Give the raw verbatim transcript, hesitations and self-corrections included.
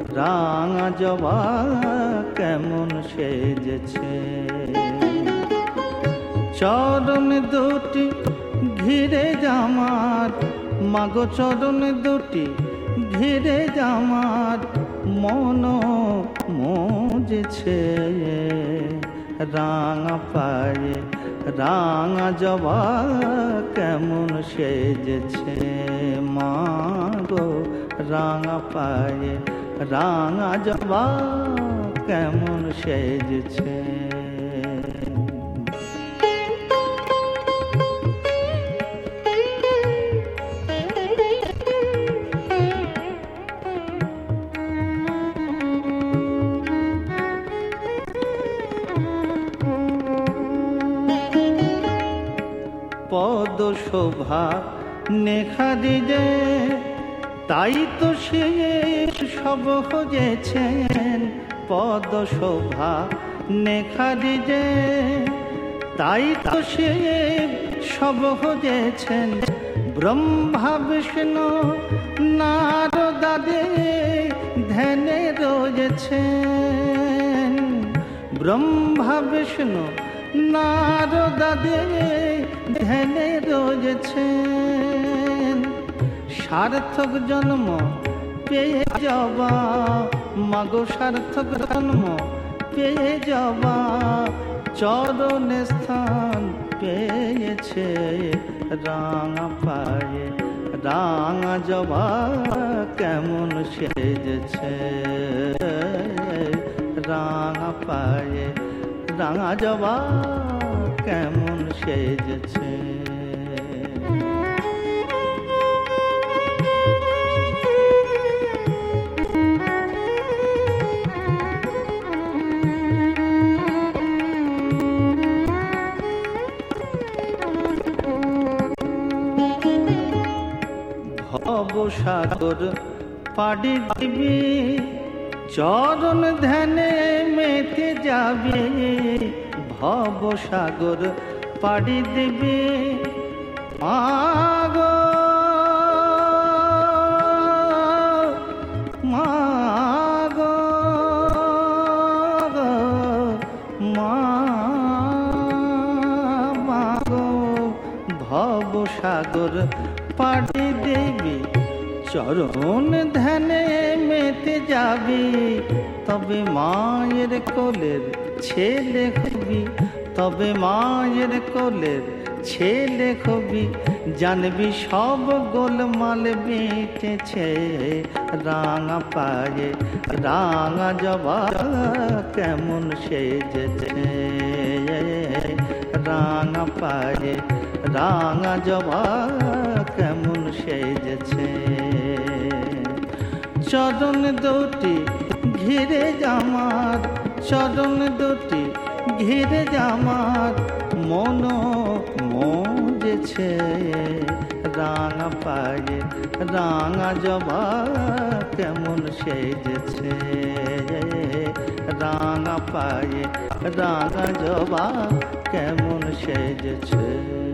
রাঙা জবা কেমন সেজেছে। চরণ দুটি ঘিরে জামার, মাগো চরণ দুটি ঘিরে জামার মন মজেছে। রাঙা পায়ে রাঙা জবা কেমন সেজেছে। মাগো রাঙা পায়ে রাঙা জবা কেমন সেজেছে। পদ শোভা নেখারি যে, তাই তো সে সব হয়েছেন। পদ শোভা নেখারি যে, তাই তো সে সব হয়েছেন। ব্রহ্মা বিষ্ণু নারদাদে ধ্যানে রয়েছেন। ব্রহ্মা বিষ্ণু নারদাদে ধ্যানে রয়েছেন। সার্থক জন্ম পেয়ে যাবা, মাগো সার্থক জন্ম পেয়ে যাবা। চরণে স্থান পেয়েছে। রাঙা পায়ে রাঙা জবা কেমন সেজেছে। রাঙা পায়ে রাঙা জবা কেমন সেজেছে। ভবসাগর পাড়ি দিবি, চরণ ধ্যানে মেতে যাবে। ভবসাগর পাড়ি দিবি মাগো মাগো মাগো। ভবসাগর পাড়ি দিবি, চরণ ধ্যানে মেতে যাবি। তবে মায়ের কোলের ছেলে হবি, তবে মায়ের কোলের ছেলে হবি। জানবি সব গোলমাল বেঁচেছে। রাঙা পায়ে রাঙা জবা কেমন সেজেছে। রাঙা পায়ে রাঙা জবা কেমন সেজেছে। চরণ দুটি ঘিরে জামার, চরণ দুটি ঘিরে জামার মন মজেছে। রাঙা পায়ে রাঙা জবা কেমন সেজেছে। রাঙা পায়ে রাঙা জবা কেমন সেজেছে।